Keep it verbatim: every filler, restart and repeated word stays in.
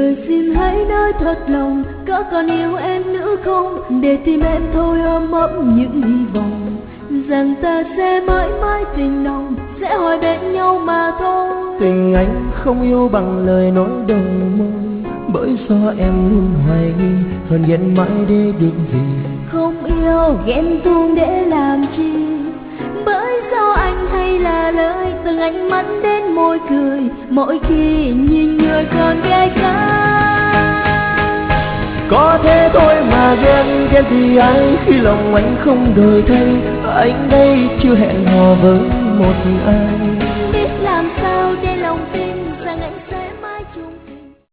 đời xin hãy nói thật lòng, có còn yêu em nữa không, để tim em thôi ôm ấp những hy vọng rằng ta sẽ mãi mãi tình nồng, sẽ hoài bên nhau mà thôi. Tình anh không yêu bằng lời nói đầu môi, bởi do em luôn hoài nghi, hơn ghen mãi để được gì. Không yêu ghen tuông để làm chi, bởi do anh hay là lời từng ánh mắt đến môi cười mỗi khi nhìn người còn ghé khác. Có thế thôi mà ghen, ghen vì ai khi lòng anh không đổi thay, anh đây chưa hẹn hò với một ai.